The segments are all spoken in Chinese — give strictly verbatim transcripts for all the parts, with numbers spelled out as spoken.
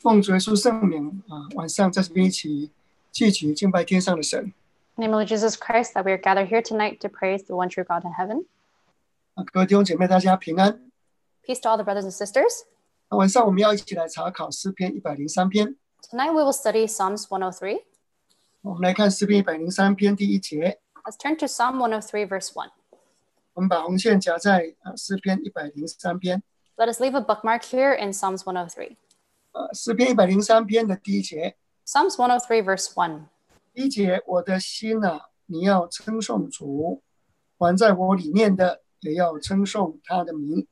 奉主耶稣圣名啊，晚上在这边一起聚集敬拜天上的神。 In the name of Jesus Christ, that we are gathered here tonight to praise the one true God in heaven. 啊，各位弟兄姐妹，大家平安。 Peace to all the brothers and sisters. 啊，晚上我们要一起来查考诗篇一百零三篇。 Tonight we will study Psalms one oh three. 我们来看诗篇一百零三篇第一节。 Let's turn to Psalm one oh three, verse one. 我们把红线夹在啊诗篇一百零三篇。 Let us leave a bookmark here in Psalms one oh three. 啊，诗篇一百零三篇的第一节。 Psalms one oh three, verse one. 第一节，我的心啊，你要称颂主，还在我里面的也要称颂他的名。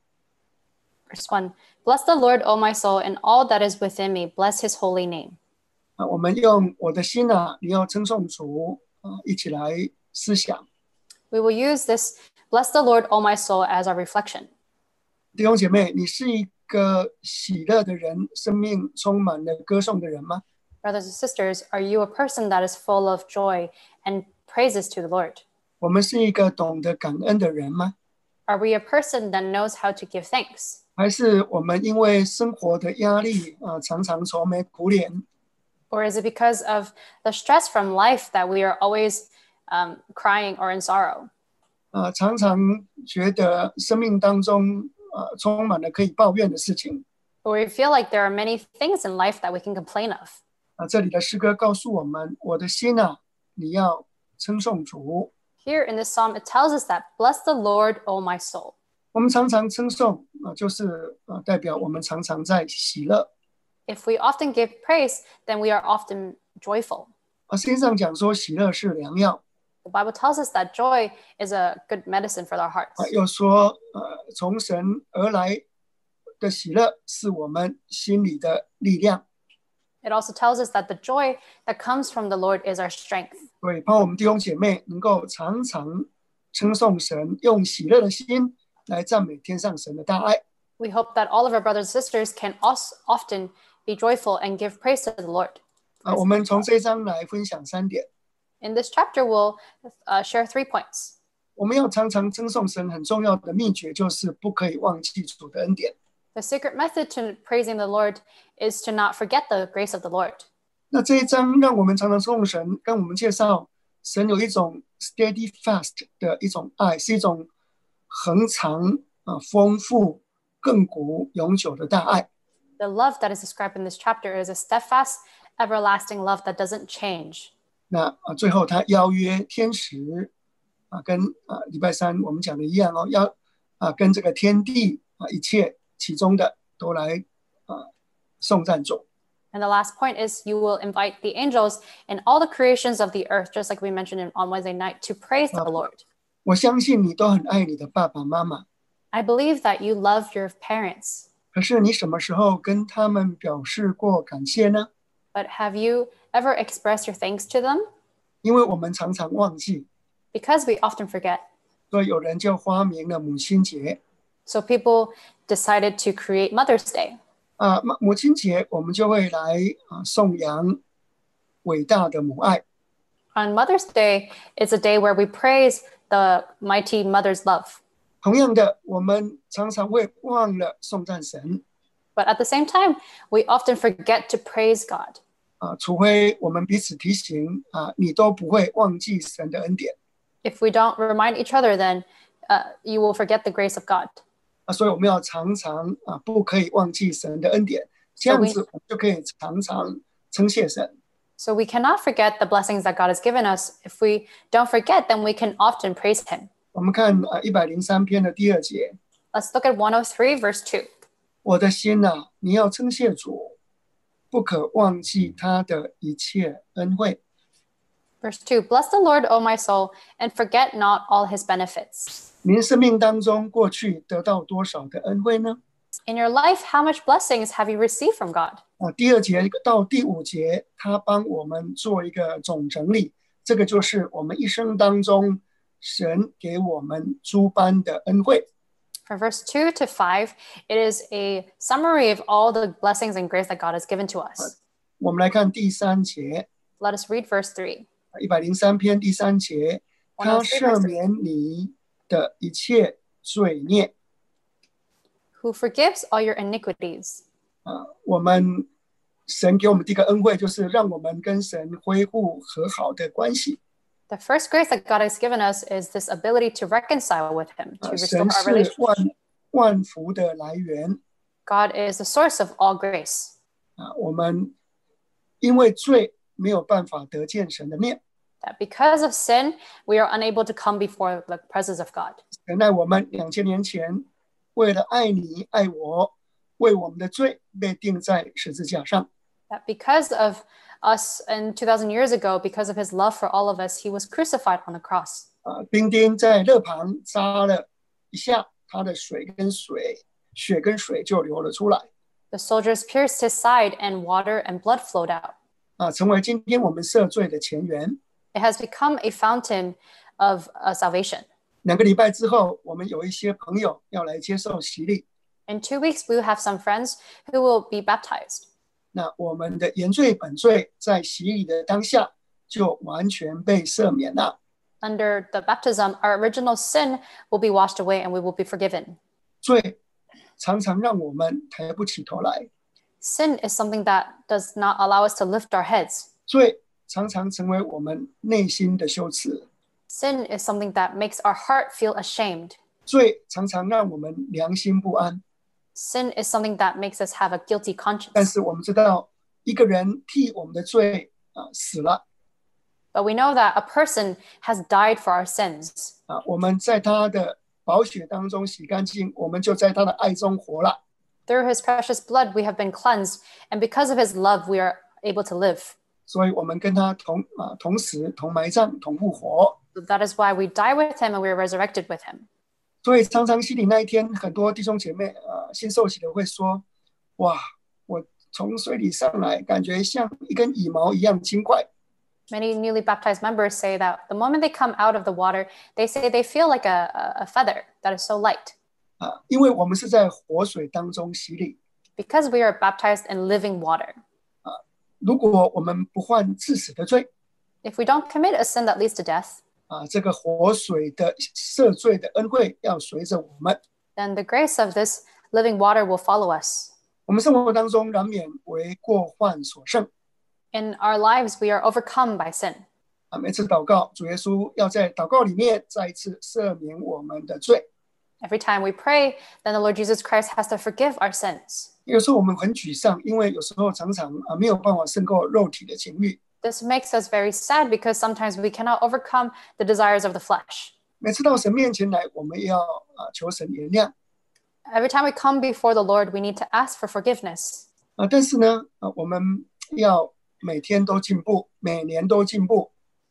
Verse one. Bless the Lord, O my soul, and all that is within me. Bless his holy name. 啊，我们用我的心啊，你要称颂主啊，一起来思想。 We will use this bless the Lord, O my soul, as our reflection. 弟兄姐妹，你是一个喜乐的人，生命充满了歌颂的人吗？ Brothers and sisters, are you a person that is full of joy and praises to the Lord? 我们是一个懂得感恩的人吗？ Are we a person that knows how to give thanks? 还是我们因为生活的压力啊，常常愁眉苦脸？ Or is it because of the stress from life that we are always um, crying or in sorrow? 啊，常常觉得生命当中啊，充满了可以抱怨的事情。 Or we feel like there are many things in life that we can complain of. 啊，这里的诗歌告诉我们，我的心啊，你要称颂主。 Here in this psalm, it tells us that, bless the Lord, O my soul. 我们常常称颂啊，就是啊，代表我们常常在喜乐。 If we often give praise, then we are often joyful. 啊，圣经上讲说，喜乐是良药。 The Bible tells us that joy is a good medicine for our hearts. 啊，又说，呃，从神而来的喜乐是我们心里的力量。 It also tells us that the joy that comes from the Lord is our strength. 所以，盼望我们弟兄姐妹能够常常称颂神，用喜乐的心来赞美天上神的大爱。 We hope that all of our brothers and sisters can also often be joyful and give praise to the Lord. 啊，我们从这一章来分享三点。 In this chapter, we'll uh, share three points. 我们要常常称颂神，很重要的秘诀就是不可以忘记主的恩典。 The secret method to praising the Lord is to not forget the grace of the Lord. 那这一章让我们常常称颂神，跟我们介绍神有一种 steadfast 的一种爱，是一种恒长啊、丰富、亘古永久的大爱。 The love that is described in this chapter is a steadfast, everlasting love that doesn't change. 那啊，最后他邀约天使啊，跟啊礼拜三我们讲的一样哦，要啊跟这个天地啊一切其中的都来啊颂赞主。 And the last point is you will invite the angels and all the creations of the earth, just like we mentioned in, on Wednesday night, to praise the Lord. 我相信你都很爱你的爸爸妈妈， I believe that you love your parents, 可是你什么时候跟他们表示过感谢呢？ but have you ever expressed your thanks to them? 因为我们常常忘记， Because we often forget. 所以有人就发明了母亲节。 So people decided to create Mother's Day. 啊，母母亲节我们就会来啊颂扬伟大的母爱。 On Mother's Day, it's a day where we praise the mighty mother's love. 同样的，我们常常会忘了颂赞神 But at the same time, we often forget to praise God. 啊，除非我们彼此提醒啊，你都不会忘记神的恩典 If we don't remind each other, then uh, you will forget the grace of God. 啊，所以我们要常常啊，不可以忘记神的恩典，这样子我们就可以常常称谢神。 So we cannot forget the blessings that God has given us. If we don't forget, then we can often praise him. 我们看啊一百零三篇的第二节， Let's look at one oh three, verse two. 我的心啊，你要称谢主，不可忘记他的一切恩惠。 Verse two, bless the Lord, O my soul, and forget not all his benefits. 您生命当中过去得到多少的恩惠呢？ In your life, how much blessings have you received from God? 啊，第二节到第五节，他帮我们做一个总整理，这个就是我们一生当中神给我们诸般的恩惠。 From verse two to five, it is a summary of all the blessings and grace that God has given to us. 我们来看第三节， Let us read verse three. 一百零三篇第三节，他赦免你的一切罪孽。 Who forgives all your iniquities. 啊，我们神给我们第一个恩惠，就是让我们跟神恢复和好的关系。 The first grace that God has given us is this ability to reconcile with Him, to 啊， restore 神 our 是 relationship. 万万福的来源 God is the source of all grace. 啊，我们因为罪没有办法得见神的面， That because of sin, we are unable to come before the presence of God. 神爱我们两千年前，为了爱你爱我，为我们的罪被钉在十字架上。 That because of us and two thousand years ago, because of His love for all of us, He was crucified on the cross. 啊，兵丁在肋旁扎了一下，他的水跟水，血跟水就流了出来。 The soldiers pierced His side, and water and blood flowed out. 啊，成为今天我们赦罪的前缘。 It has become a fountain of uh, salvation. 两个礼拜之后，我们有一些朋友要来接受洗礼， In two weeks, we will have some friends who will be baptized. 那我们的原罪本罪在洗礼的当下就完全被赦免了。 Under the baptism, our original sin will be washed away and we will be forgiven. 罪常常让我们抬不起头来， Sin is something that does not allow us to lift our heads. 罪常常成为我们内心的羞耻， Sin is something that makes our heart feel ashamed. 罪常常让我们良心不安。 Sin is something that makes us have a guilty 但 conscience. 是我们知道，一个人替我们的罪啊死了 But we know that a person has died for our sins. 啊，我们在他的宝血当中洗干净，我们就在他的爱中活了。 Through His precious blood, we have been cleansed, and because of His love, we are able to live. 所以我们跟他同啊同死同埋葬同复活。 So that is why we die with Him and we are resurrected with Him. 所以常常洗礼那一天，很多弟兄姐妹啊新受洗的会说：“哇，我从水里上来，感觉像一根羽毛一样轻快。” Many newly baptized members say that the moment they come out of the water, they say they feel like a, a feather that is so light 啊，因为我们是在活水当中洗礼。 because we are baptized in living water. 如果我们不犯致死的罪 If we don't commit a sin that leads to death, 啊，这个活水的赦罪的恩惠要随着我们。 then the grace of this living water will follow us. 我们生活当中难免为过患所胜 In our lives, we are overcome by sin. 啊，每次祷告，主耶稣要在祷告里面再一次赦免我们的罪。 Every time we pray, then the Lord Jesus Christ has to forgive our sins. 有时候我们很沮丧，因为有时候常常啊没有办法胜过肉体的情欲。 This makes us very sad because sometimes we cannot overcome the desires of the flesh. 每次到神面前来，我们要啊求神原谅 Every time we come before the Lord, we need to ask for forgiveness. 啊，但是呢啊，我们要每天都进步，每年都进步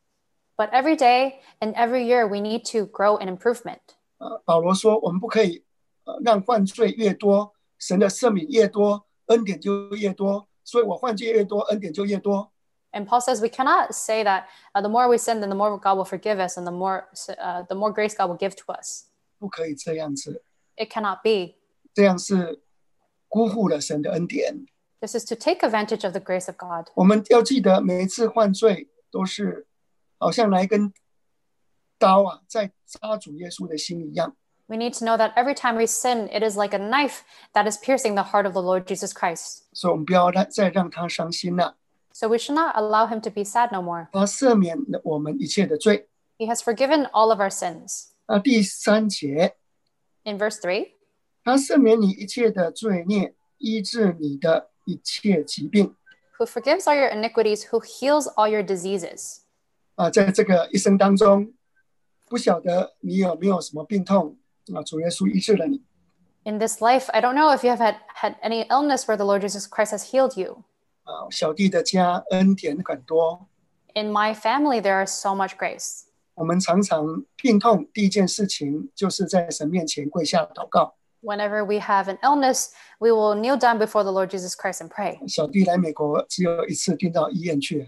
But every day and every year, we need to grow in improvement. 啊。保罗说，我们不可以呃让犯罪越多，神的赦免越多，恩典就越多。所以我犯罪越多，恩典就越多。 And Paul says we cannot say that uh, the more we sin, then the more God will forgive us, and the more uh, the more grace God will give to us. 不可以这样子， It cannot be. 这样是辜负了神的恩典。 This is to take advantage of the grace of God. 我们要记得，每一次犯罪都是好像拿一根刀啊，在扎主耶稣的心一样。 We need to know that every time we sin, it is like a knife that is piercing the heart of the Lord Jesus Christ. 所以我们不要让再让他伤心了。 So we should not allow him to be sad no more. 他赦免了我们一切的罪。 He has forgiven all of our sins. 那第三节， In verse three, 他赦免你一切的罪孽，医治你的一切疾病。 who forgives all your iniquities, who heals all your diseases. 啊，在这个一生当中，不晓得你有没有什么病痛啊？主耶稣医治了你。 In this life, I don't know if you have had, had any illness where the Lord Jesus Christ has healed you. 啊，小弟的家恩典很多。 In my family, there is so much grace. 我们常常病痛，第一件事情就是在神面前跪下祷告。 Whenever we have an illness, we will kneel down before the Lord Jesus Christ and pray. 小弟来美国只有一次进到医院去，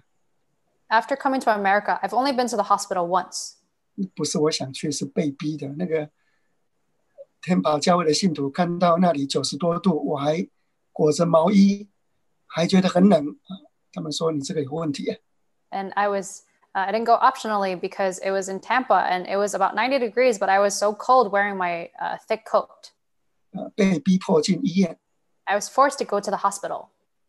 After coming to America, I've only been to the hospital once. 不是我想去，是被逼的。那个天宝教会的信徒看到那里九十多度，我还裹着毛衣，还觉得很冷啊。他们说你这个有问题啊。 And I was, uh, I didn't go optionally because it was in Tampa and it was about ninety degrees, but I was so cold wearing my uh, thick coat. 呃，被逼迫进医院。 I was forced to go to the hospital.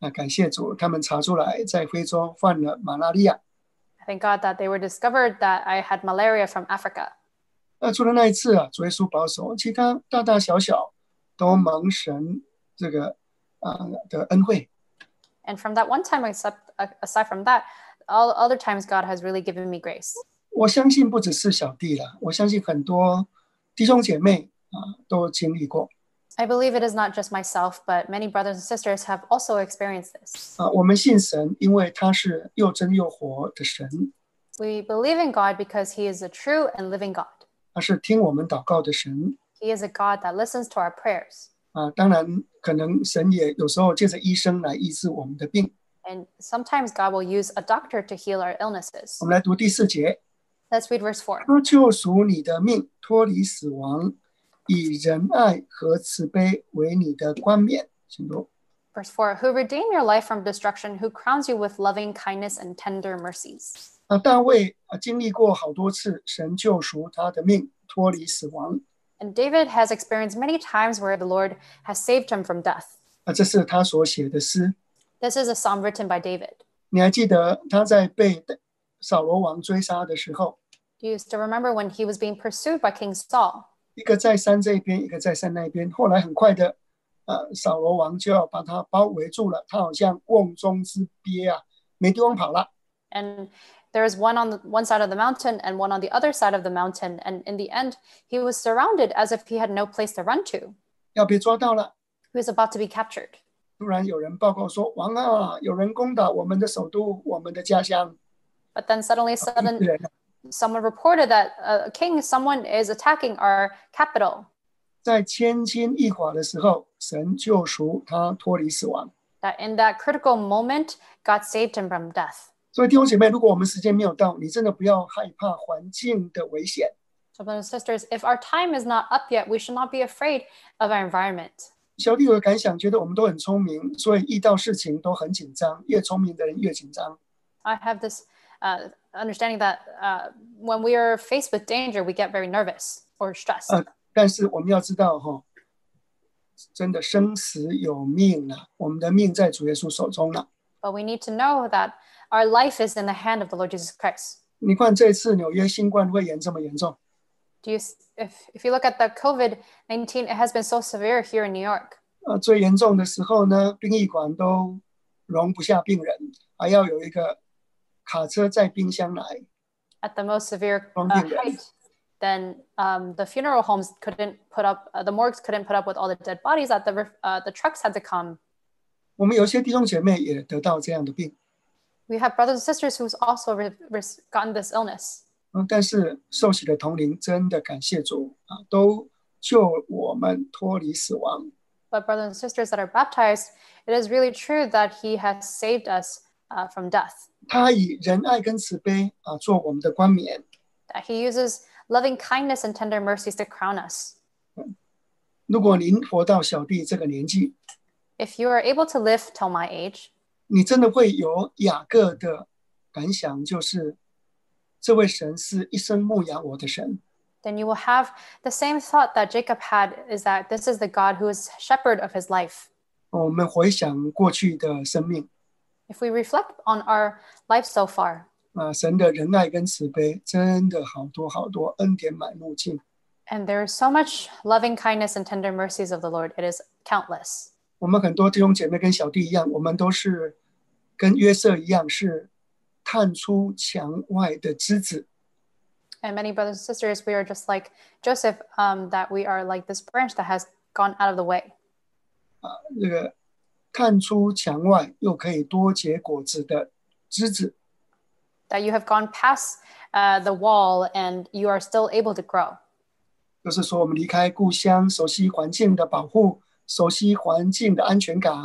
啊，感谢主，他们查出来在非洲患了马拉利亚。 Thank God that they were discovered that I had malaria from Africa. 那除了那一次啊，主耶稣保守，其他大大小小都蒙神这个啊的恩惠。 And from that one time, except aside from that, all other times God has really given me grace. 我相信不只是小弟了，我相信很多弟兄姐妹啊都经历过。 I believe it is not just myself, but many brothers and sisters have also experienced this. 啊，我们信神，因为他是又真又活的神。 We believe in God because He is a true and living God. 他是听我们祷告的神。 He is a God that listens to our prayers. 啊，当然，可能神也有时候借着医生来医治我们的病。 And sometimes God will use a doctor to heal our illnesses. 我们来读第四节。 Let's read verse four. 他救赎你的命，脱离死亡，以仁爱和慈悲为你的冠冕。请读。 Verse four, who redeem your life from destruction, who crowns you with loving kindness and tender mercies. 啊，大卫啊经历过好多次神救赎他的命，脱离死亡。 And David has experienced many times where the Lord has saved him from death. 啊，这是他所写的诗。 This is a psalm written by David. 你还记得他在被扫罗王追杀的时候？ Do you still remember when he was being pursued by King Saul? 一个在山这一边，一个在山那一边。后来很快的，呃，扫罗王就要把他包围住了，他好像瓮中之鳖啊，没地方跑了。 And there is one on the one side of the mountain and one on the other side of the mountain. And in the end, he was surrounded as if he had no place to run to. 要被抓到了。 He was about to be captured. 突然有人报告说：“王啊，有人攻打我们的首都，我们的家乡。” But then suddenly, sudden, someone reported that a uh, king, someone is attacking our capital. 在千钧一发的时候，神救赎他脱离死亡。 That in that critical moment, God saved him from death. 所以弟兄姐妹，如果我们时间没有到，你真的不要害怕环境的危险。 So brothers and sisters, if our time is not up yet, we should not be afraid of our environment. 小弟有个感想，觉得我们都很聪明，所以遇到事情都很紧张，越聪明的人越紧张。 I have this uh, understanding that uh, when we are faced with danger, we get very nervous or stressed. 呃，但是我们要知道哈、哦，真的生死有命啊，我们的命在主耶稣手中了。 But we need to know that our life is in the hand of the Lord Jesus Christ. 你看这次纽约新冠肺炎这么严重。 Do you, if, if you look at the COVID nineteen, it has been so severe here in New York. 呃，最严重的时候呢，殡仪馆都容不下病人，还要有一个卡车载冰箱来。 At the most severe uh, height, then um, the funeral homes couldn't put up, uh, the morgues couldn't put up with all the dead bodies. That the uh, the trucks had to come. 我们有些弟兄姐妹也得到这样的病。 We have brothers and sisters who's also re- re- gotten this illness. 嗯，但是受洗的同龄真的感谢主啊，都救我们脱离死亡。 But brothers and sisters that are baptized, it is really true that He has saved us uh, from death. 他以仁爱跟慈悲啊做我们的冠冕。 That He uses loving kindness and tender mercies to crown us. 如果您活到小弟这个年纪， If you are able to live till my age, 你真的会有雅各的感想，就是这位神是一生牧养我的神。 then you will have the same thought that Jacob had, is that this is the God who is shepherd of his life. 我们回想过去的生命， If we reflect on our life so far, 啊，神的仁爱跟慈悲真的好多好多，恩典满目尽。 and there is so much loving kindness and tender mercies of the Lord, it is countless. 我们很多弟兄姐妹跟小弟一样，我们都是跟约瑟一样，是探出墙外的枝子。 And many brothers and sisters, we are just like Joseph, um, that we are like this branch that has gone out of the way. 啊，这个探出墙外又可以多结果子的枝子。 That you have gone past uh, the wall and you are still able to grow. 就是说，我们离开故乡，熟悉环境的保护，熟悉环境的安全感。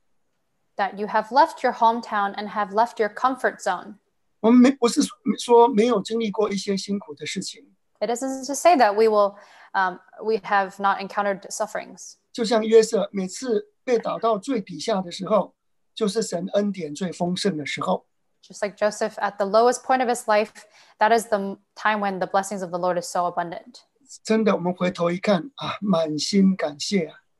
That you have left your hometown and have left your comfort zone. 我们没不是说没有经历过一些辛苦的事情。 It isn't to say that we will, um, we have not encountered sufferings. 就像约瑟，每次被打到最底下的时候，就是神恩典最丰盛的时候。 Just like Joseph at the lowest point of his life, that is the time when the blessings of the Lord is so abundant. 真的，我们回头一看啊，满心感谢啊。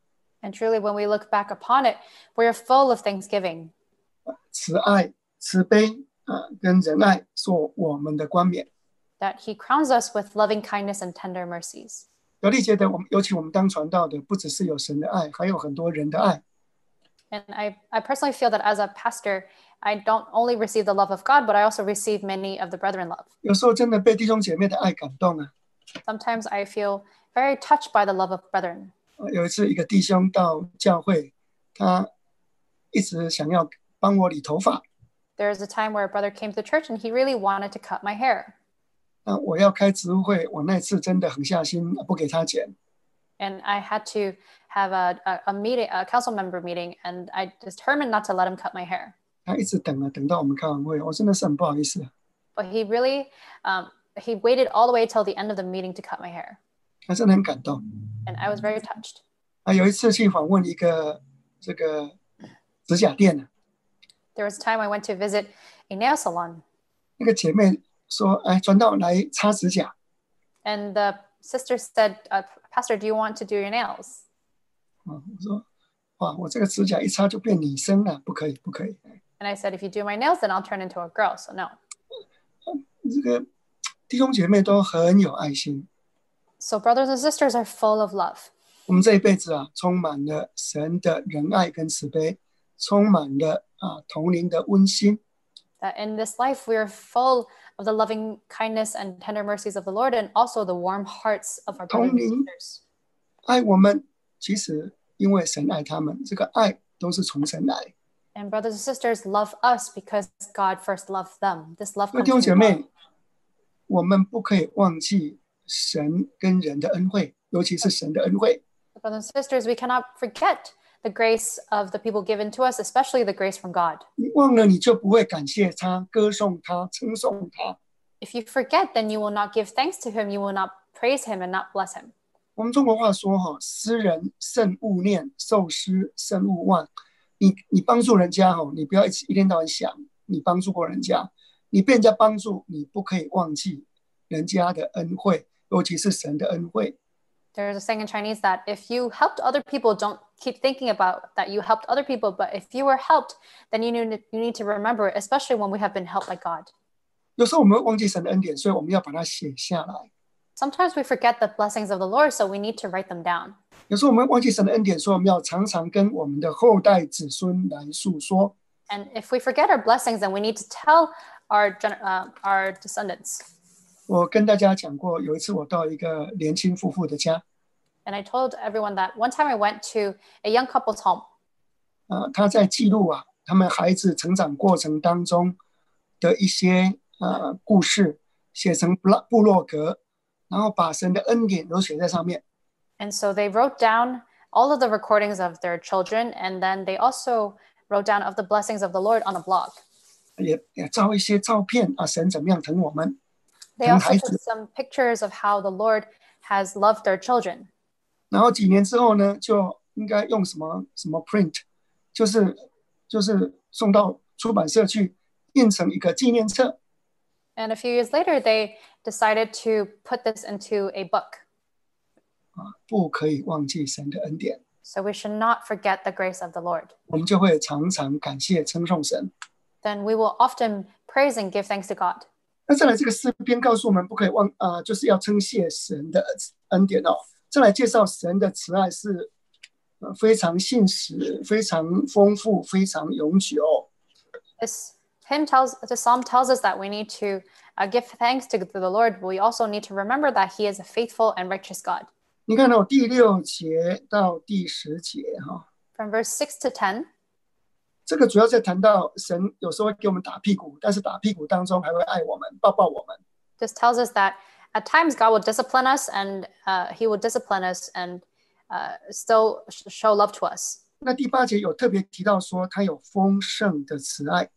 And truly, when we look back upon it, we are full of thanksgiving. 慈爱、慈悲啊，跟仁爱做我们的冠冕。 That He crowns us with loving kindness and tender mercies. 有力觉得，我们尤其我们当传道的，不只是有神的爱，还有很多人的爱。 And I, I personally feel that as a pastor, I don't only receive the love of God, but I also receive many of the brethren love. 有时候真的被弟兄姐妹的爱感动啊。 Sometimes I feel very touched by the love of brethren. 有一次，一个弟兄到教会，他一直想要帮我理头发。 There was a time where a brother came to the church and he really wanted to cut my hair. 那我要开植物会，我那次真的狠下心不给他剪。 And I had to have a, a, a meeting, a council member meeting, and I determined not to let him cut my hair. 他一直等啊，等到我们开完会，我真的是很不好意思。 But he really, um, he waited all the way till the end of the meeting to cut my hair. 他真的很感动。 And I was very touched. 啊，有一次去访问一个这个指甲店呢。 There was a time I went to visit a nail salon. 那个姐妹说：“哎，传道来擦指甲。” And the sister said, uh, "Pastor, do you want to do your nails?" 啊，我说：“哇，我这个指甲一擦就变女生了，不可以，不可以。” And I said, "If you do my nails, then I'll turn into a girl." So no. 这个弟兄姐妹都很有爱心。 So brothers and sisters are full of love. 我们这一辈子啊，充满了神的仁爱跟慈悲，充满了啊同灵的温馨。 That in this life we are full of the loving kindness and tender mercies of the Lord, and also the warm hearts of our brothers and sisters. 爱我们，其实因为神爱他们，这个爱都是从神来。 And brothers and sisters love us because God first loved them. This love comes from God. 弟兄姐妹，我们不可以忘记神跟人的恩惠，尤其是神的恩惠。 Brothers and sisters, we cannot forget the grace of the people given to us, especially the grace from God. 你忘了，你就不会感谢他、歌颂他、称颂他。 If you forget, then you will not give thanks to him, you will not praise him and not bless him. 我们中国话说哈，施人慎勿念，受施慎勿忘。你你帮助人家哈，你不要一直一天到晚想你帮助过人家，你被人家帮助，你不可以忘记人家的恩惠，尤其是神的恩惠。 There's a saying in Chinese that if you helped other people, don't keep thinking about that you helped other people. But if you were helped, then you need, you need to remember, especially when we have been helped by God. 有时候我们会忘记神的恩典，所以我们要把它写下来。 Sometimes we forget the blessings of the Lord, so we need to write them down. 有时候我们忘记神的恩典，所以我们要常常跟我们的后代子孙来诉说。 And if we forget our blessings, then we need to tell our, uh, our descendants. 我跟大家讲过，有一次我到一个年轻夫妇的家。 And I told everyone that one time I went to a young couple's home. 呃，他在记录啊，他们孩子成长过程当中的一些呃故事，写成部落格，然后把神的恩典都写在上面。 And so they wrote down all of the recordings of their children, and then they also wrote down of the blessings of the Lord on a blog. 也也照一些照片啊，神怎么样疼我们。 They also took some pictures of how the Lord has loved their children. 然后几年之后呢，就应该用什么什么 print， 就是就是送到出版社去印成一个纪念册。 And a few years later, they decided to put this into a book. 啊，不可以忘记神的恩典。 So we should not forget the grace of the Lord. 我们就会常常感谢称颂神。 Then we will often praise and give thanks to God. 那再来，这个诗篇告诉我们，不可以忘啊、呃，就是要称谢神的恩典哦。再来介绍神的慈爱是、呃、非常信实、非常丰富、非常永久。 This hymn tells, the psalm tells us that we need to uh, give thanks to the Lord, but we also need to remember that He is a faithful and righteous God. 你看哦，第六节到第十节哈、哦、 ，From verse six to ten. 这个主要在谈到神有时候会给我们打屁股，但是打屁股当中还会爱我们，抱抱我们。 This tells us that at times God will discipline us, and uh, He will discipline us and uh, still show love to us. 那第八节有特别提到说，他有丰盛的慈爱。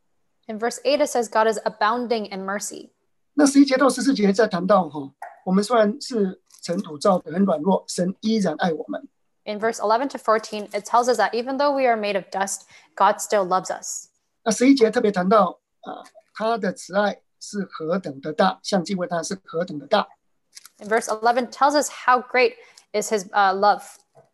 In verse eight, it says God is abounding in mercy. 那十一节到十四节在谈到哈，我们虽然是尘土造的，很软弱，神依然爱我们。 In verse eleven to fourteen, it tells us that even though we are made of dust, God still loves us. 那十一节特别谈到啊，他的慈爱是何等的大，像敬畏他是何等的大。 In verse eleven tells us how great is His uh, love.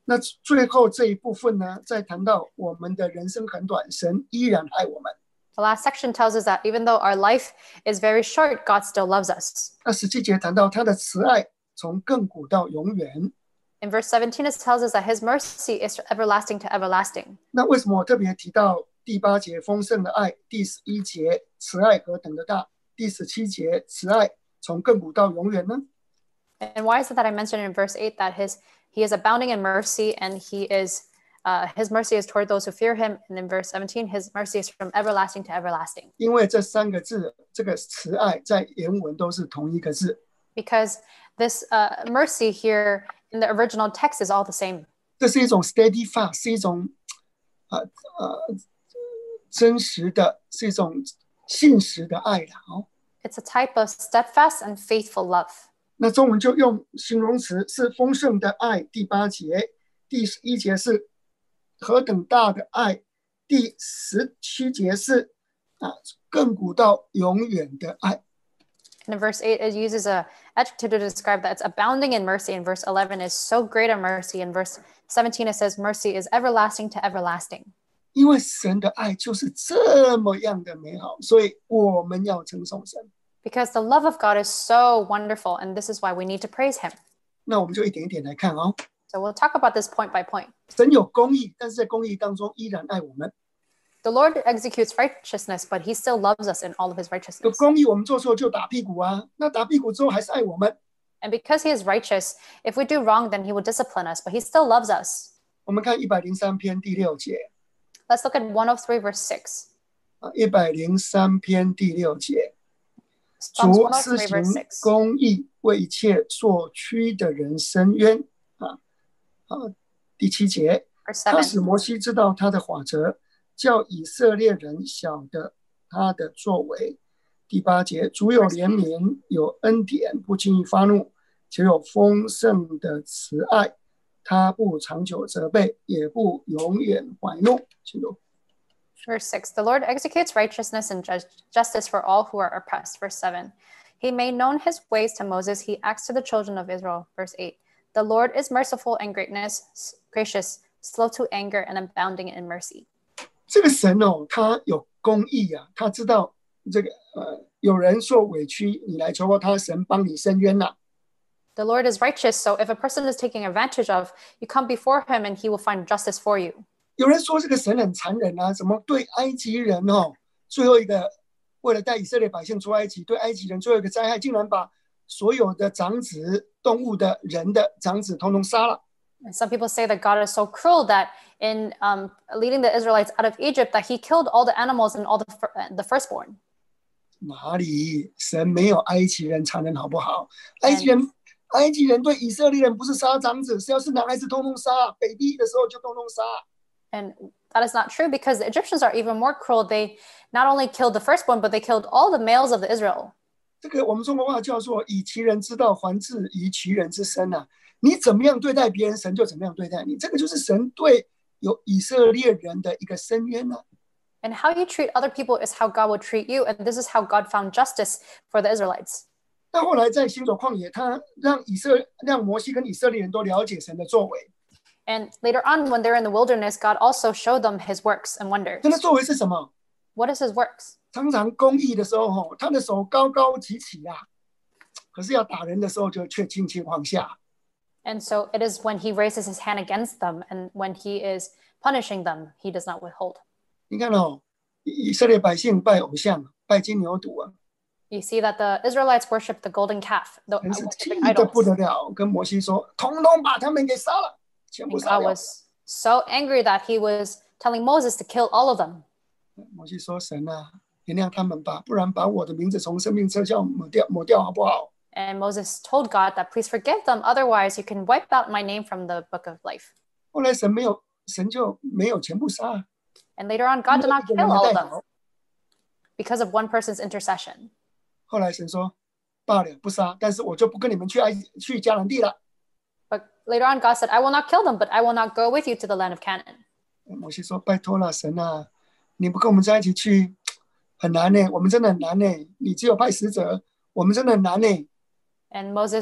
那最后这一部分呢，再谈到我们的人生很短，神依然爱我们。 The last section tells us that even though our life is very short, God still loves us. 那十七节谈到他的慈爱从亘古到永远。 In verse seventeen, it tells us that his mercy is everlasting to everlasting. 那为什么我特别提到第八节丰盛的爱，第十一节慈爱何等的大，第十七节慈爱从亘古到永远呢？ And why is it that I mentioned in verse eight that his he is abounding in mercy and he is uh, his mercy is toward those who fear him, and in verse seventeen, his mercy is from everlasting to everlasting. 因为这三个字，这个慈爱在原文都是同一个字。 Because this uh, mercy here in the original text is all the same. 这是一种 steadfast， 是一种呃呃真实的，是一种信实的爱的哦。 It's a type of steadfast and faithful love. 那中文就用形容词是丰盛的爱，第八节，第十一节是何等大的爱，第十七节是啊亘古到永远的爱。 In verse eight, it uses a adjective to describe that it's abounding in mercy. In verse eleven is so great a mercy. In verse seventeen, it says mercy is everlasting to everlasting. 因为神的爱就是这么样的美好，所以我们要称颂神。 Because the love of God is so wonderful, and this is why we need to praise him. 那我们就一点一点来看哦。 So we'll talk about this point by point. 神有公义，但是在公义当中依然爱我们。 The Lord executes righteousness, but he still loves us in all of his 有 righteousness. 公义，我们做错就打屁股啊，那打屁股之后还是爱我们。 And because he is righteous, if we do wrong, then he will discipline us, but he still loves us. 我们看一百零三篇第六节。 Let's look at one oh three, verse six. 啊，一百零三篇第六节， Psalms 主 one oh 施 three, 行 verse six. 公义，为一切所屈的人伸冤。啊啊，第七节， Verse 他使 seven. 摩西知道他的法则，叫以色列人晓得他的作为。第八节，主有怜悯，有恩典，不轻易发怒，且有丰盛的慈爱。他不长久责备，也不永远怀怒。请读。 Verse six, the Lord executes righteousness and ju- justice for all who are oppressed. Verse seven, he made known his ways to Moses. He acts to the children of Israel. Verse eight, the Lord is merciful and greatness, gracious, slow to anger, and abounding in mercy. 这个神哦，他有公义啊，他知道这个呃，有人受委屈，你来求过他，神帮你伸冤呐。 The Lord is righteous, so if a person is taking advantage of, you come before him and he will find justice for you. 有人说这个神很残忍啊，怎么对埃及人哦，最后一个为了带以色列百姓出埃及，对埃及人最后一个灾害，竟然把所有的长子、动物的、人的长子统统杀了。 And some people say that God is so cruel that in um, leading the Israelites out of Egypt, that he killed all the animals and all the, fir- the firstborn. 哪里神没有埃及人残忍好不好？埃及人，埃及人对以色列人不是杀长子，是要是男孩子通通杀，baby的时候就通通杀。 And that is not true because the Egyptians are even more cruel. They not only killed the firstborn, but they killed all the males of the Israel. 这个我们中国话叫做以其人之道还治于其人之身啊！你怎么样对待别人，神就怎么样对待你。这个就是神对有以色列人的一个深渊啊。 And how you treat other people is how God will treat you. And this is how God found justice for the Israelites. 那后来在行走旷野，他让以色让摩西跟以色列人都了解神的作为。 And later on, when they're in the wilderness, God also showed them his works and wonders. 他的作为是什么？ What is his works? 常常公义的时候，吼，他的手高高举起啊，可是要打人的时候，就却轻轻放下。 And so it is when he raises his hand against them, and when he is punishing them, he does not withhold. 你看哦，以以色列百姓拜偶像，拜金牛犊啊， You see that the Israelites worship the golden calf, the 真是气 worshiping 得不 idols. 得了，跟摩西说，统统把他们给杀了，全部 And 杀 God 了。 was so angry that he was telling Moses to kill all of them. 摩西说：“神啊，原谅他们吧，不然把我的名字从生命册上抹掉，抹掉好不好？” And Moses told God that please forgive them, otherwise you can wipe out my name from the book of life. 后来神没有，神就没有全部杀， And later on, God did not 一个人 kill 来 all 代 of them 劳。 because of one person's intercession. 后来神说：“罢了，不杀，但是我就不跟你们去埃及去迦南地了。” But later on, God said, I will not kill them, but I will not go with you to the land of Canaan. 摩西说：“拜托了，神啊，你不跟我们在一起去，很难呢，我们真的很难呢。你只有派使者，我们真的很难呢。” And Moses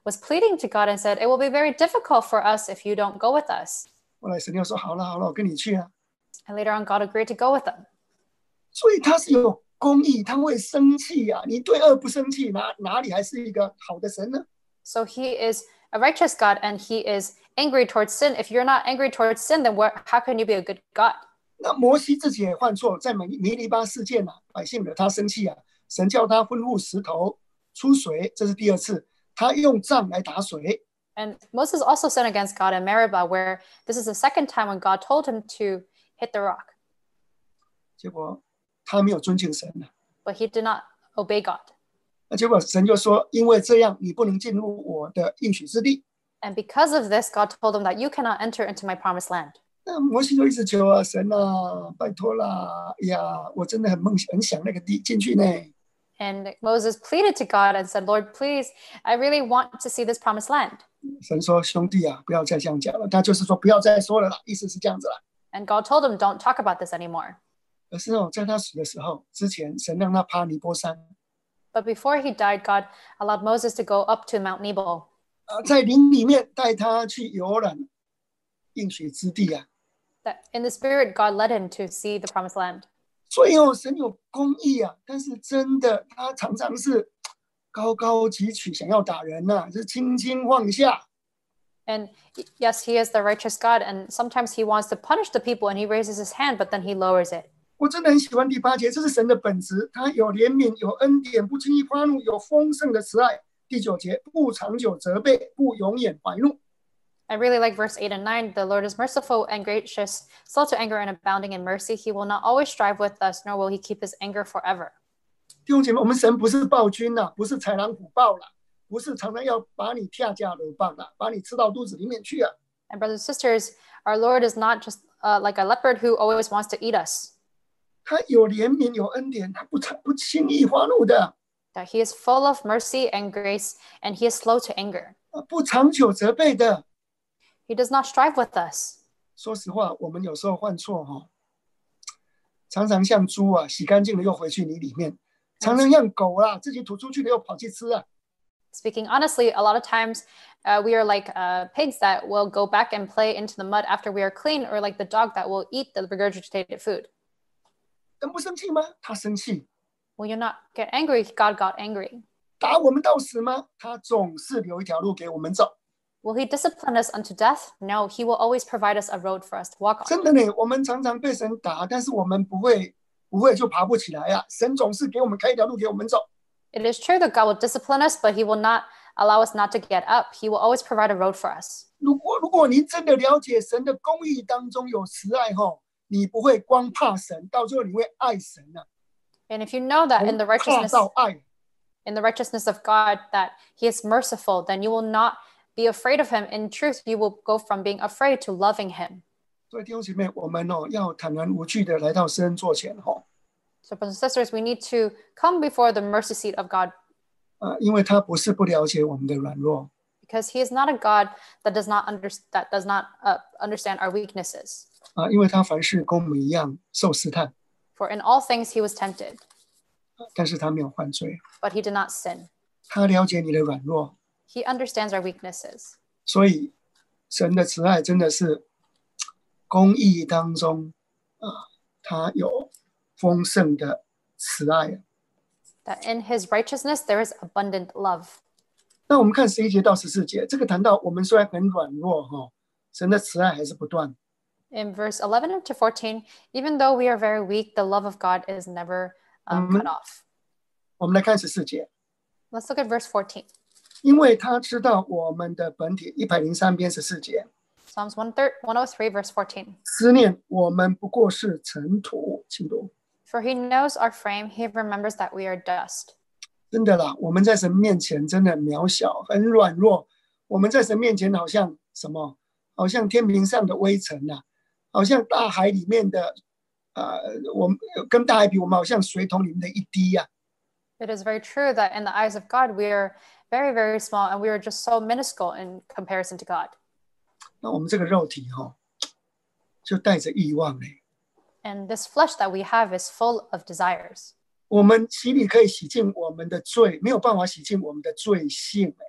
was pleading to God and said, "It will be very difficult for us if you don't go with us." 后来神又说好了好了，我跟你去啊。 And later on, God agreed to go with them. 所以他是有公义，他会生气啊！你对恶不生气，哪哪里还是一个好的神呢？ So he is a righteous God and he is angry towards sin. If you're not angry towards sin, then where, how can you be a good God? 那摩西自己也犯错，在米米利巴事件啊，百姓惹他生气啊，神叫他吩咐石头出水，这是第二次，他用杖来打水。 And Moses also sinned against God in Meribah, where this is the second time when God told him to hit the rock. 结果他没有尊敬神啊， But he did not obey God. 那结果神就说：“因为这样，你不能进入我的应许之地。” And because of this, God told him that you cannot enter into my promised land. 那摩西就一直求啊，神啊，拜托啦！哎呀，我真的很梦很想那个地进去呢。 And Moses pleaded to God and said, "Lord, please, I really want to see this promised land." 神说：“兄弟啊，不要再这样讲了。”他就是说不要再说了啦，意思是这样子啦。 And God told him, "Don't talk about this anymore." 可是哦，在他死的时候之前，神让他爬尼波山， But before he died, God allowed Moses to go up to Mount Nebo. 啊，在林里面带他去游览应许之地啊。 That in the spirit, God led him to see the promised land. 所以哦，神有公义啊，但是真的他常常是高高举起，想要打人呐、啊，是轻轻放下。 And yes, he is the righteous God. And sometimes he wants to punish the people and he raises his hand, but then he lowers it. 我真的很喜欢第八节，这是神的本质，他有怜悯，有恩典，不轻易发怒，有丰盛的慈爱。第九节，不长久责备，不永远怀怒。 I really like verse eight and nine. The Lord is merciful and gracious, slow to anger and abounding in mercy. He will not always strive with us, nor will he keep his anger forever. 弟兄姐妹，我们神不是暴君呐、啊，不是豺狼虎豹啦，不是常常要把你跳架流棒啊，把你吃到肚子里面去啊。 And brothers and sisters, our Lord is not just uh, like a leopard who always wants to eat us. 他有怜悯，有恩典，他不不轻易发怒的。 That he is full of mercy and grace, and he is slow to anger. 不长久责备的。 He does not strive with us. 说实话，我们有时候犯错哈、哦，常常像猪啊，洗干净了又回去泥里面；常常像狗啊，自己吐出去了又跑去吃啊。 Speaking honestly, a lot of times uh, we are like uh, pigs that will go back and play into the mud after we are clean, or like the dog that will eat the regurgitated food. 神不生气吗？他生气。 Will you not get angry? God got angry. 打我们到死吗？他总是留一条路给我们走。 Will he discipline us unto death? No, he will always provide us a road for us to walk on. 真的呢，我们常常被神打，但是我们不会不会就爬不起来啊！神总是给我们开一条路给我们走。 It is true that God will discipline us, but he will not allow us not to get up. He will always provide a road for us. 如果如果您真的了解神的公义当中有慈爱哈，你不会光怕神，到最后你会爱神啊。 And if you know that in the 怕 righteousness 到爱。 in the righteousness of God that he is merciful, then you will not be afraid of him. In truth, you will go from being afraid to loving him. 所以弟兄姐妹，我们哦要坦然无惧的来到施恩座前哈， So brothers and sisters, we need to come before the mercy seat of God 啊，因为他不是不了解我们的软弱， because he is not a God that does not under, that does not uh, understand our weaknesses. 啊，因为他凡事跟我们一样受试探， For in all things he was tempted, 但是他没有犯罪， but he did not sin. 他了解你的软弱， He understands our weaknesses. 所以神的慈爱真的是公义当中啊，他有丰盛的慈爱。 That in his righteousness there is abundant love. 那我们看十一节到十四节，这个谈到我们虽然很软弱哈，神的慈爱还是不断。 In verse eleven to fourteen, even though we are very weak, the love of God is never um, cut off. 我们来看十四节， Let's look at verse fourteen. 因为他知道我们的本体，一百零三篇十四节， Psalms one oh three, verse fourteen. 思念我们不过是尘土，请读。 For he knows our frame, he remembers that we are dust. 真的啦，我们在神面前真的很渺小，很软弱。我们在神面前好像什么？好像天平上的微尘呐、啊，好像大海里面的，呃，我们跟大海比，我们好像水桶里面的一滴呀、啊。 It is very true that in the eyes of God, we are very, very small and we are just so minuscule in comparison to God. 那我们这个肉体哈、哦，就带着欲望嘞。 And this flesh that we have is full of desires. 我们洗礼可以洗净我们的罪，没有办法洗净我们的罪性哎。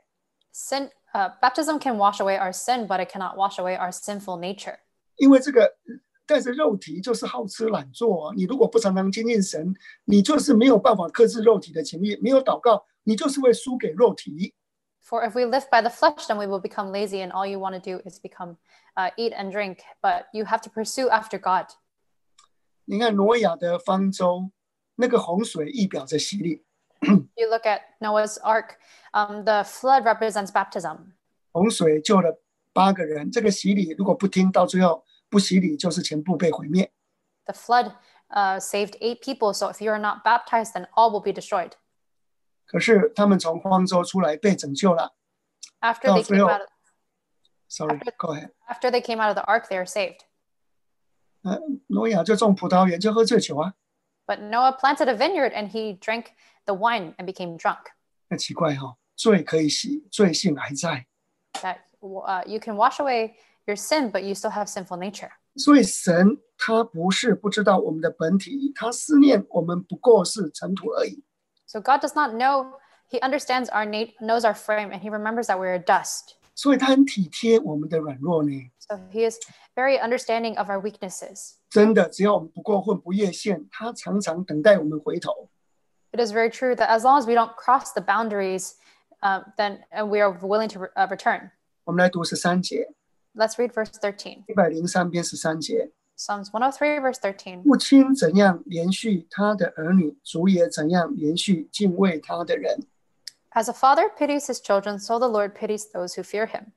Sin, uh, baptism can wash away our sin, but it cannot wash away our sinful nature. 因为这个带着肉体就是好吃懒做，你如果不常常亲近神，你就是没有办法克制肉体的情欲，没有祷告，你就是会输给肉体。 For if we live by the flesh, then we will become lazy, and all you want to do is become uh, eat and drink. But you have to pursue after God. 你看挪亚的方舟，那个洪水意表着洗礼。 You look at Noah's Ark, um, the flood represents baptism. 洪水救了八个人，这个洗礼如果不听，到最后不洗礼，就是全部被毁灭。 The flood uh, saved eight people, so if you are not baptized, then all will be destroyed. 可是他们从方舟出来被拯救了。 After they came out, Sorry, after, go ahead. After they came out of the ark, they were saved. 呃，挪亚就种葡萄园，就喝醉酒啊。 But Noah planted a vineyard and he drank the wine and became drunk. 那奇怪哈、哦，罪可以洗，罪性还在。 That uh, you can wash away your sin, but you still have sinful nature. 所以神他不是不知道我们的本体，他思念我们不过是尘土而已。 So God does not know, he understands our nat- knows our frame, and he remembers that we are dust. 所以他很体贴我们的软弱呢。 So he is very understanding of our weaknesses. 真的，只要我们不过分不越线，他常常等待我们回头。 It is very true that as long as we don't cross the boundaries, uh, then uh, we are willing to re- uh, return. 我们来读十三节， Let's read verse thirteen. 一百零三篇十三节。 Psalms one oh three, verse thirteen. 父亲怎样连续他的儿女，主也怎样连续敬畏他的人。 As a father pities his children, so the Lord pities those who fear him.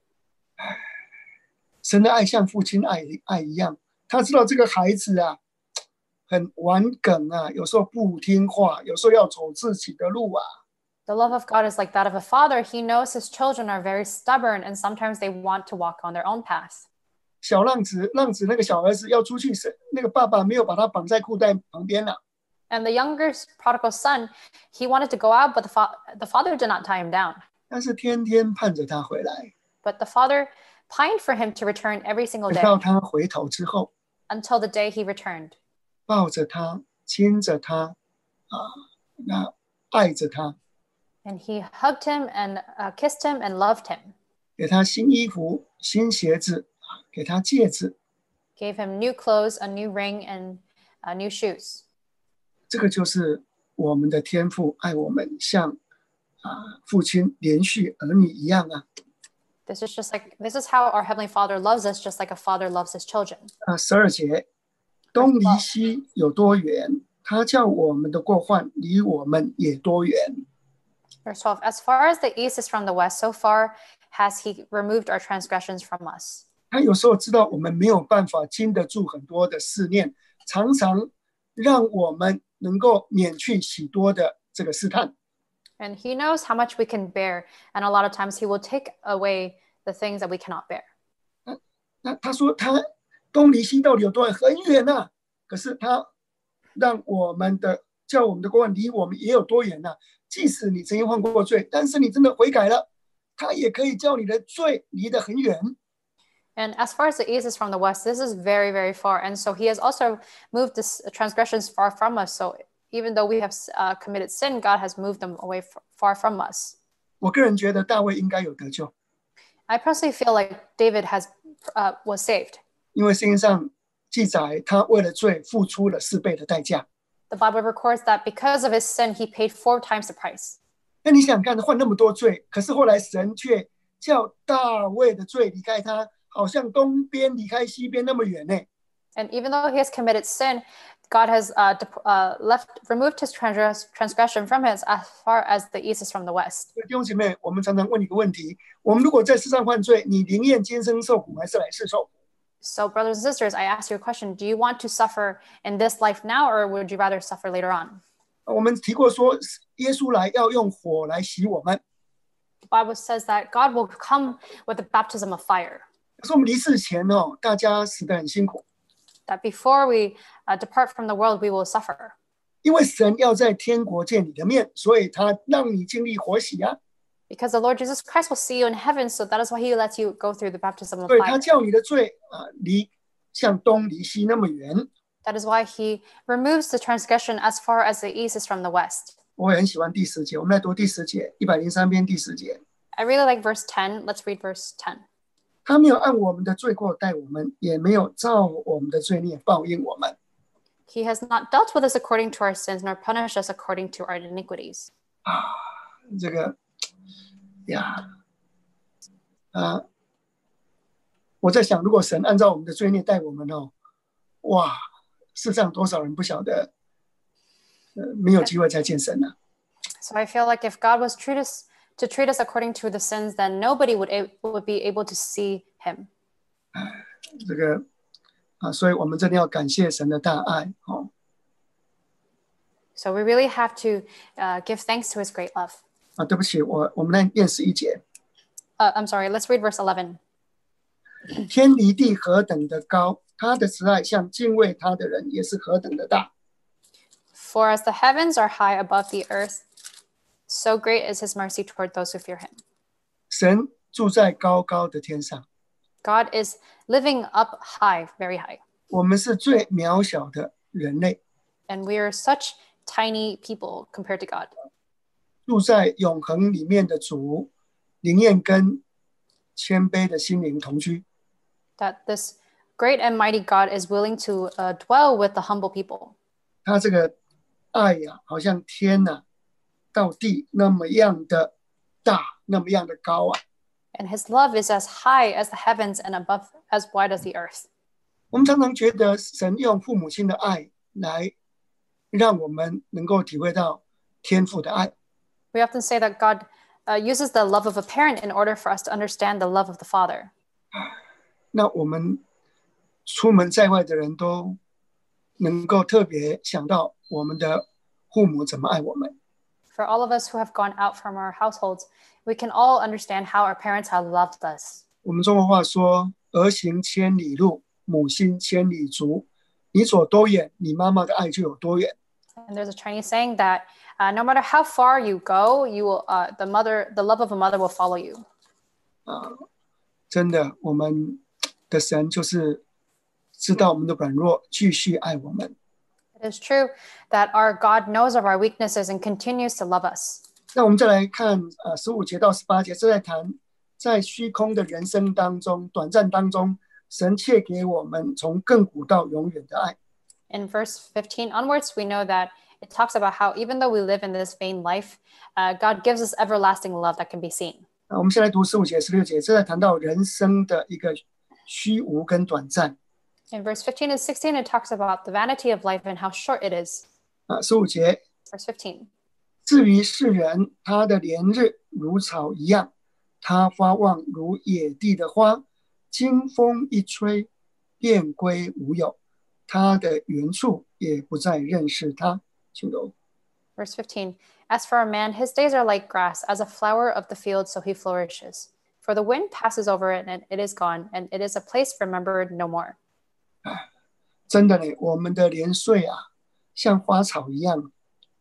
神的爱像父亲爱爱一样，他知道这个孩子啊，很顽梗啊，有时候不听话，有时候要走自己的路啊。 The love of God is like that of a father. He knows his children are very stubborn, and sometimes they want to walk on their own path. 小浪子，浪子那个小儿子要出去，那个爸爸没有把他绑在裤带旁边了。 And the younger prodigal son, he wanted to go out, but the, fa- the father did not tie him down. 但是天天盼着他回来， But the father pined for him to return every single 等 day 到他回头之后， until the day he returned. 抱着他，亲着他，啊，那爱着他， And he hugged him and uh, kissed him and loved him, 给他新衣服、新鞋子，给他戒指。 gave him new clothes, a new ring, and uh, new shoes. 这个就是我们的天父爱我们，像啊父亲连续儿女一样啊。 This is just like, this is how our Heavenly Father loves us, just like a father loves his children. 啊，十二节，东离西有多远？他叫我们的过患离我们也多远。 Verse twelve, as far as the east is from the west, so far has he removed our transgressions from us. 他有时候知道我们没有办法经得住很多的试炼，常常让我们能够免去许多的这个试探。 And he knows how much we can bear. And a lot of times he will take away the things that we cannot bear. 那他说他东离西到底有多远？很远呐、啊。可是他让我们的叫我们的过患离我们也有多远呐、啊？即使你曾经犯过罪，但是你真的悔改了，他也可以叫你的罪离得很远。 And as far as the east is from the west, this is very, very far. And so he has also moved this transgressions far from us. So even though we have uh, committed sin, God has moved them away f- far from us. 我个人觉得大卫应该有得救， I personally feel like David has uh, was saved. 因为圣经上记载他为了罪付出了四倍的代价。 The Bible records that because of his sin, he paid four times the price. 那你想看，犯那么多罪，可是后来神却叫大卫的罪离开他，好像东边离开西边那么远呢。 And even though he has committed sin, God has uh, dep- uh, left, removed his trans- transgression from him as far as the east is from the west. 弟兄姐妹，我们常常问你个问题：我们如果在世上犯罪，你宁愿今生受苦，还是来世受苦？ So, brothers and sisters, I ask you a question. Do you want to suffer in this life now, or would you rather suffer later on? 我们提过说，耶稣来要用火来洗我们。 The Bible says that God will come with a baptism of fire. 可是我们离世前哦，大家死得很辛苦， That before we uh, depart from the world, we will suffer. 因为神要在天国见你的面，所以他让你经历火洗啊。 Because the Lord Jesus Christ will see you in heaven, so that is why he lets you go through the baptism of 所以他 fire. 叫你的罪啊，离向东离西那么远。 That is why he removes the transgression as far as the east is from the west. 我也很喜欢第十节，我们来读第十节，一百零三篇第十节。 I really like verse ten. Let's read verse ten. 他没有按我们的罪过待我们，也没有照我们的罪孽报应我们。 He has not dealt with us according to our sins, nor punished us according to our iniquities. 啊，这个呀，啊，我在想，如果神按照我们的罪孽待我们哦，哇，世上多少人不晓得，呃，没有机会再见神了。 So I feel like if God was treat us, to treat us according to the sins, then nobody would, would be able to see him. 这个啊，所以我们真的要感谢神的大爱哦。 So we really have to uh, give thanks to his great love. 啊，对不起，我我们来念十一节。 Uh, I'm sorry, let's read verse eleven. 天离地何等的高，他的慈爱向敬畏他的人也是何等的大。 For as the heavens are high above the earth, so great is his mercy toward those who fear him. 神住在高高的天上， God is living up high, very high. 我们是最渺小的人类， And we are such tiny people compared to God. 住在永恒里面的主，宁愿跟谦卑的心灵同居。 That this great and mighty God is willing to uh, dwell with the humble people. 他这个爱呀、啊，好像天呐、啊、到地那么样的大，那么样的高啊。 And his love is as high as the heavens and above as wide as the earth. 我们常常觉得神用父母亲的爱来让我们能够体会到天父的爱。 We often say that God uh, uses the love of a parent in order for us to understand the love of the Father. 那我们出门在外的人都能够特别想到我们的父母怎么爱我们。 For all of us who have gone out from our households, we can all understand how our parents have loved us. 我们中国话说“儿行千里路，母心千里足”，你走多远，你妈妈的爱就有多远。 And there's a Chinese saying that uh, no matter how far you go, you will uh, the mother, the love of a mother will follow you. 啊，真的，我们的神就是知道我们的软弱，继续爱我们。 It is true that our God knows of our weaknesses and continues to love us. 那我们再来看啊，十五节到十八节，这在谈在虚空的人生当中，短暂当中，神赐给我们从亘古到永远的爱。 In verse fifteen onwards, we know that it talks about how even though we live in this vain life, uh, God gives us everlasting love that can be seen. 那我们先来读十五节、十六节，这在谈到人生的一个虚无跟短暂。 In verse fifteen and sixteen, it talks about the vanity of life and how short it is. 啊，十五节， Verse fifteen. 至于世人，他的年日如草一样，他发旺如野地的花，经风一吹，便归无有。他的原处也不再认识他。请读。 Verse fifteen. As for a man, his days are like grass, as a flower of the field, so he flourishes. For the wind passes over it, and it is gone, and it is a place remembered no more. 真的呢，我们的年岁啊，像花草一样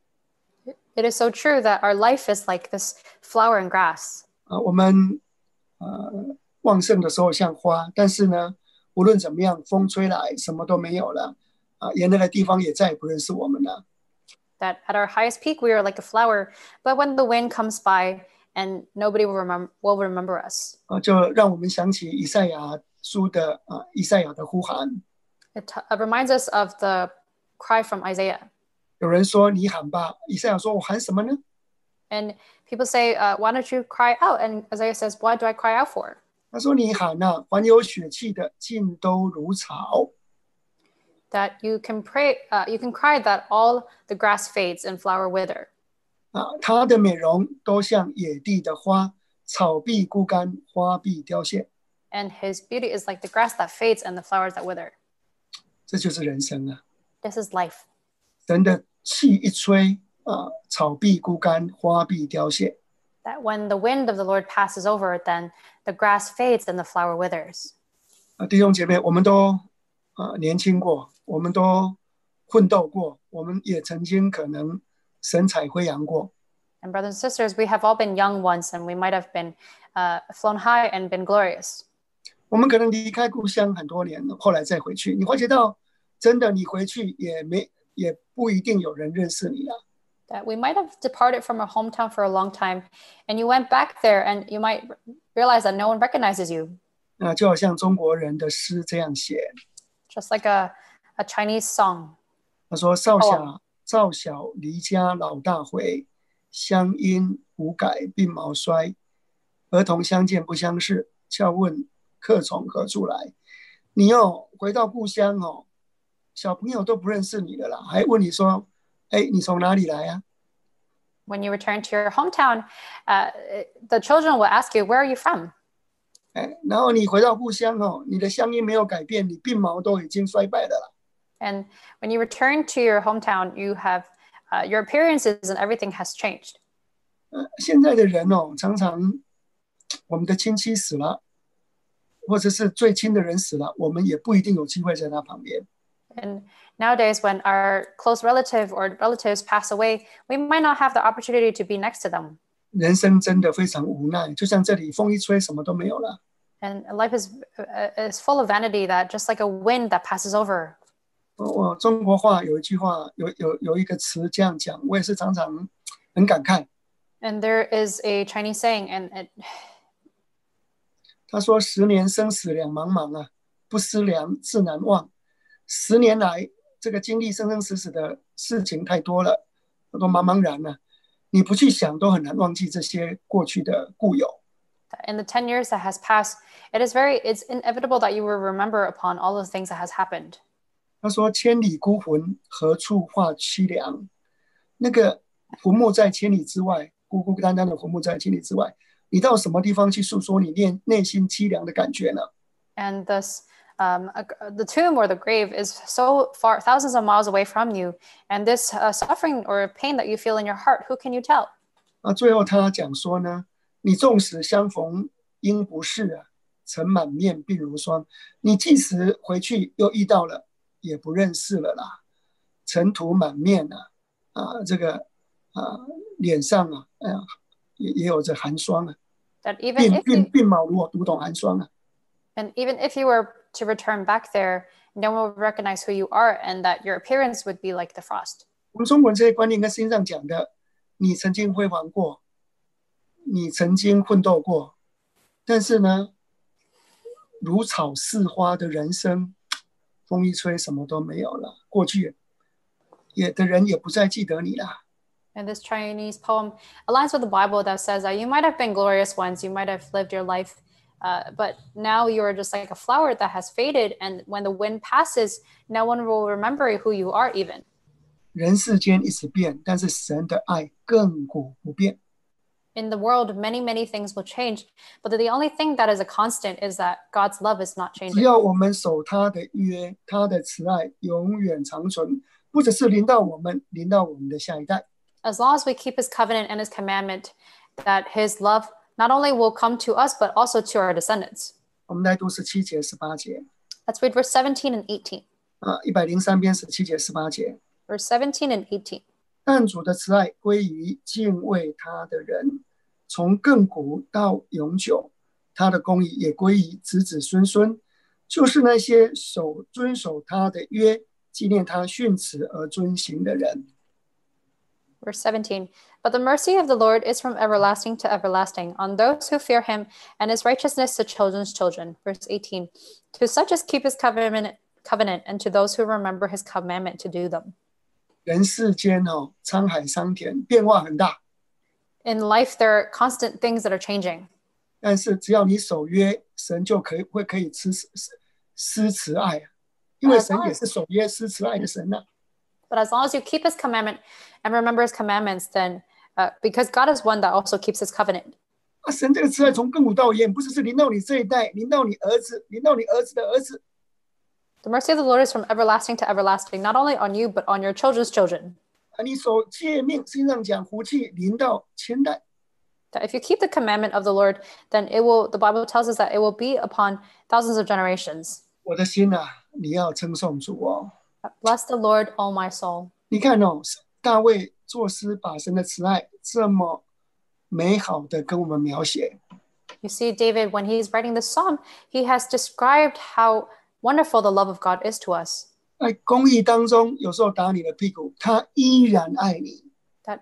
It is so true that our life is like this flower and grass. 啊。我们呃旺盛的时候像花，但是呢，无论怎么样，风吹来，什么都没有了啊，沿那个地方也再也不认识我们了。 That at our highest peak, we are like a flower, but when the wind comes by, and nobody will remember will remember us. 啊，就让我们想起以赛亚书的啊，以赛亚的呼喊。 It t- uh, reminds us of the cry from Isaiah. 有人说你喊吧，以赛亚说我喊什么呢？ And people say, uh, why don't you cry out? And Isaiah says, what do I cry out for? 他说你喊啊，凡有血气的尽都如草。 That you can pray, uh, you can cry that all the grass fades and flower wither. 啊，它的美容都像野地的花，草必枯干，花必凋谢。 And his beauty is like the grass that fades and the flowers that wither. 这就是人生啊！ This is life. 神的气一吹啊，草必枯干，花必凋谢。 That when the wind of the Lord passes over, then the grass fades and the flower withers. 啊，弟兄姐妹，我们都啊年轻过，我们都奋斗过，我们也曾经可能神采飞扬过。 And brothers and sisters, we have all been young once, and we might have been uh, flown high and been glorious. 我们可能离开故乡很多年了，后来再回去，你会觉得真的，你回去也没也不一定有人认识你啊。 That we might have departed from our hometown for a long time, and you went back there, and you might realize that no one recognizes you. 那就好像中国人的诗这样写， Just like a, a Chinese song. 他说：“少小、 哦少小离家老大回，乡音无改鬓毛衰。儿童相见不相识，笑问客从何处来。”你哦，回到故乡哦，小朋友都不认识你了啦，还问你说：“哎，你从哪里来啊？” When you return to your hometown, uh, the children will ask you, where are you from? 哎，然后你回到故乡哦，你的乡音没有改变，你鬓毛都已经衰败了啦。 And when you return to your hometown, you have uh, your appearances and everything has changed. 呃，现在的人哦，常常我们的亲戚死了，或者是最亲的人死了，我们也不一定有机会在他旁边。 And nowadays, when our close relative or relatives pass away, we might not have the opportunity to be next to them. 人生真的非常无奈，就像这里风一吹，什么都没有了。 And life is uh, is full of vanity that just like a wind that passes over. 我中国话有一句话，有有有一个词这样讲，我也是常常很感慨。 And there is a Chinese saying, and it, 他说：“十年生死两茫茫啊，不思量，自难忘。”十年来，这个经历生生死死的事情太多了，都茫茫然了、啊。你不去想，都很难忘记这些过去的故友。 in the ten years that has passed, it is very, it's inevitable that you will remember upon all of the things that has happened. 他说：“千里孤魂，何处话凄凉？”那个坟墓在千里之外，孤孤单单的坟墓在千里之外，你到什么地方去诉说你内内心凄凉的感觉呢？ And thus, um, the tomb or the grave is so far, thousands of miles away from you. And this uh, suffering or pain that you feel in your heart, who can you tell? 啊，最后他讲说呢，你纵使相逢应不识啊，尘满面鬓如霜。你即使回去又遇到了，也不认识了啦，尘土满面啊，啊，这个啊脸上啊，哎呀，也也有着寒霜啊。 That even 鬓 if you, 鬓鬓毛如我读懂寒霜啊。 and even if you were to return back there, no one would recognize who you are, and that your appearance would be like the frost. 我们中国人这些观念跟圣经上讲的，你曾经辉煌过，你曾经奋斗过，但是呢，如草似花的人生，风一吹，什么都没有了。过去也的人也不再记得你了。 And this Chinese poem aligns with the Bible that says that you might have been glorious once, you might have lived your life, uh, but now you are just like a flower that has faded. And when the wind passes, no one will remember who you are even. 人世间一直变，但是神的爱亘古不变。 In the world, many, many things will change, but the only thing that is a constant is that God's love is not 只 changing. 要我们守他的约，他的慈爱永远长存，不只是临到我们，临到我们的下一代。 As long as we keep his covenant and his commandment, that his love not only will come to us, but also to our descendants. 我们来读十七节、十八节 Let's read verse seventeen and eighteen. 啊，一百零三篇十七节、十八节。 Verse seventeen and eighteen. 但主的慈爱归于敬畏他的人，从亘古到永久，他的公义也归于子子孙孙，就是那些守遵守他的约，纪念他训词而遵行的人。 Verse seventeen, but the mercy of the Lord is from everlasting to everlasting on those who fear him, and his righteousness to children's children. Verse eighteen, to such as keep his covenant, covenant, and to those who remember his commandment to do them. 人世间哦，沧海桑田，变化很大， In life, there are constant things that are changing. 但是只要你守约，神就可以会可以施施慈爱啊，因为神也是守约施慈爱的神啊。 But as long as you keep his commandment and remember his commandments, then uh, because God is one that also keeps his covenant. 啊，神这个慈爱从亘古到永远，不只是临到你这一代，临到你儿子，临到你儿子的儿子。 The mercy of the Lord is from everlasting to everlasting, not only on you, but on your children's children. 啊，你守诫命，圣经上讲福气临到千代。 That if you keep the commandment of the Lord, then it will, the Bible tells us that it will be upon thousands of generations. 我的心啊，你要称颂主哦。 Bless the Lord, O my soul. 你看哦，大卫作诗把神的慈爱这么美好的跟我们描写。 You see, David, when he's writing this psalm, he has described how wonderful the love of God is to us. 在公义当中，有时候打你的屁股，他依然爱你。 That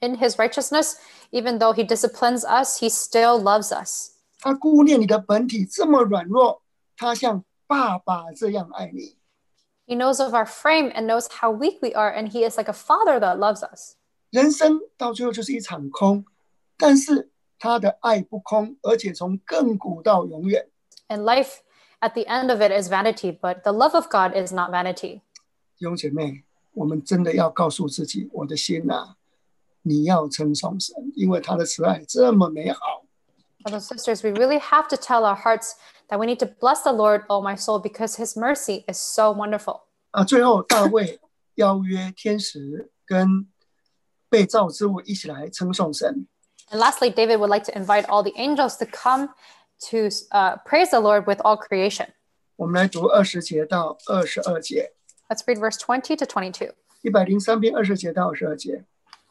in his righteousness, even though he disciplines us, he still loves us. 他顾念你的本体这么软弱，他像爸爸这样爱你。 He knows of our frame and knows how weak we are, and he is like a father that loves us. 人生到最后就是一场空，但是他的爱不空，而且从亘古到永远。 And life at the end of it is vanity, but the love of God is not vanity. 弟兄姐妹，我们真的要告诉自己，我的心啊，你要称颂神，因为他的慈爱这么美好。 Brothers and sisters, we really have to tell our hearts that we need to bless the Lord, oh my soul, because his mercy is so wonderful. 啊，最后大卫邀约天使跟被造之物一起来称颂神。 And lastly, David would like to invite all the angels to come to uh, praise the Lord with all creation. 我们来读二十节到二十二节。 Let's read verse twenty to twenty-two. 一百零三篇二十节到二十二节。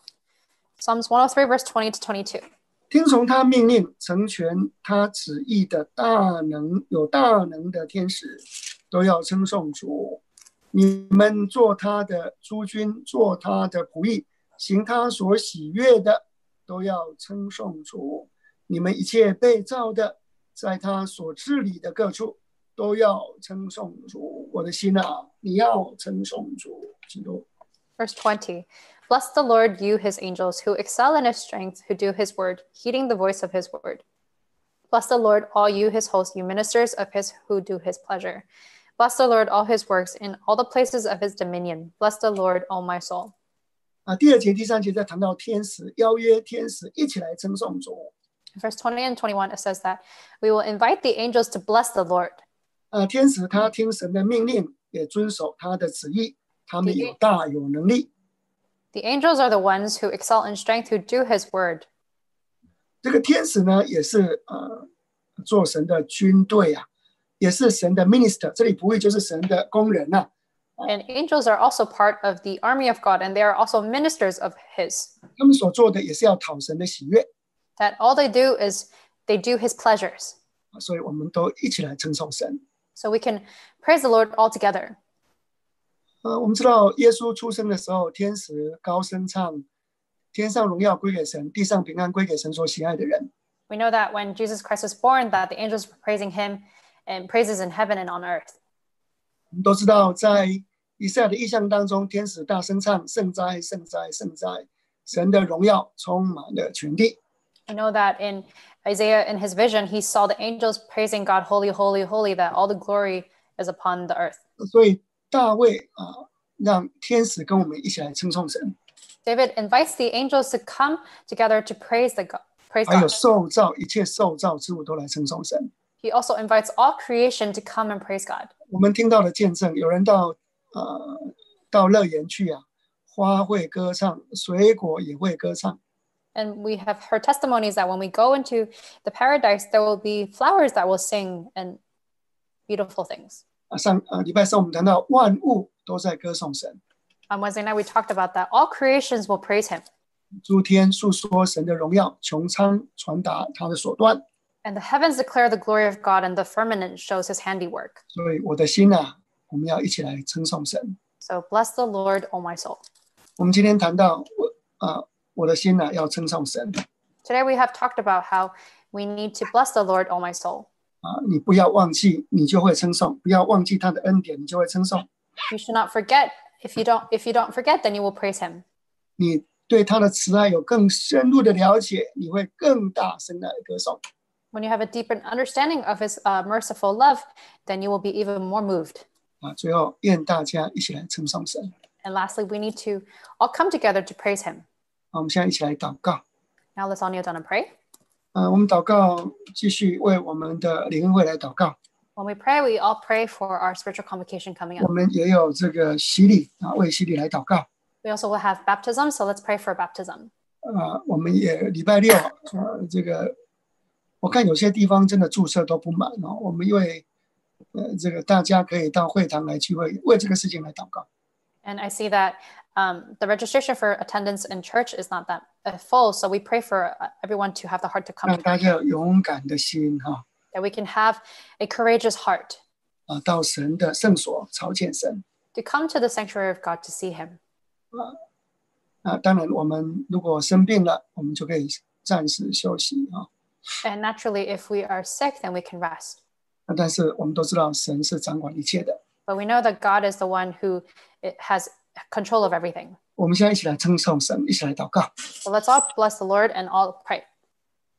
Psalms one oh three, verse twenty to twenty-two. 听从他命令，成全他旨意的大能，有大能的天使，都要称颂主。你们做他的诸军，做他的仆役，行他所喜悦的，都要称颂主。你们一切被造的，在他所治理的各处，都要称颂主。我的心啊，你要称颂主。基督。 Verse twenty. Bless the Lord, you his angels, who excel in his strength, who do his word, heeding the voice of his word. Bless the Lord, all you his hosts, you ministers of his who do his pleasure. Bless the Lord, all his works, in all the places of his dominion. Bless the Lord, O my soul. 啊，第二节、第三节在谈到天使，邀约天使一起来称颂主。 Verse twenty and twenty-one, it says that we will invite the angels to bless the Lord. 啊，天使他听神的命令，也遵守他的旨意，他们有大有能力。 The angels are the ones who excel in strength, who do his word. 这个天使呢，也是呃做神的军队啊，也是神的 minister。这里仆役就是神的工人呐、啊。 And angels are also part of the army of God, and they are also ministers of his. 他们所做的也是要讨神的喜悦。 That all they do is they do his pleasures. 所以我们都一起来称颂神。 So we can praise the Lord all together. 呃，我们知道耶稣出生的时候，天使高声唱：“天上荣耀归给神，地上平安归给神所喜爱的人。” We know that when Jesus Christ was born, that the angels were praising him and praises in heaven and on earth. 我们都知道，在以赛亚的意象当中，天使大声唱：“圣哉，圣哉，圣哉！神的荣耀充满了全地。” I know that in Isaiah, in his vision, he saw the angels praising God, holy, holy, holy, that all the glory is upon the earth. 所以大卫啊，让天使跟我们一起来称颂神。 David invites the angels to come together to praise the God. Praise 还有 God. 受造一切受造之物都来称颂神。 He also invites all creation to come and praise God. 我们听到的见证，有人到呃到乐园去啊，花会歌唱，水果也会歌唱。 And we have heard testimonies that when we go into the paradise, there will be flowers that will sing and beautiful things. 啊，上啊礼拜三我们谈到万物都在歌颂神， On Wednesday night, we talked about that. All creations will praise him. 诸天述说神的荣耀，穹苍传达他的手段。 And the heavens declare the glory of God, and the firmament shows his handiwork. 所以我的心啊，我们要一起来称颂神。 So bless the Lord, O my soul. 我们今天谈到我啊，我的心啊要称颂神 Today we have talked about how we need to bless the Lord, O my soul. 啊，你不要忘记，你就会称颂；不要忘记他的恩典，你就会称颂。 You should not forget. If you don't, if you don't forget, then you will praise him. 你对他的慈爱有更深入的了解，你会更大声的歌颂。 When you have a deeper understanding of his uh, merciful love, then you will be even more moved. 啊，最后愿大家一起来称颂神。 And lastly, we need to all come together to praise him. 好，我们现在一起来祷告。 Now let's all kneel down and pray. 啊，我们祷告，继续为我们的灵恩会来祷告。 When we pray, we all pray for our spiritual convocation coming 我 up. 们也有这个洗礼啊，为洗礼来祷告。 We also will have baptism, so let's pray for baptism. 啊，我们也礼拜六，呃，这个我看有些地方真的注册都不满哦。我们因为呃，这个大家可以到会堂来聚会，为这个事情来祷告。 And I see that um, the registration for attendance in church is not that uh, full, so we pray for uh, everyone to have the heart to come 让 to 大家有勇敢的心哈， that we can have a courageous heart 啊，到神的圣所朝见神。 to come to the sanctuary of God to see him. 啊，当然我们如果生病了，我们就可以暂时休息啊。 And naturally, if we are sick, then we can rest. 但是我们都知道神是掌管一切的。 But we know that God is the one who has control of everything. 我们现在一起来称颂神，一起来祷告。 So let's all bless the Lord and all pray.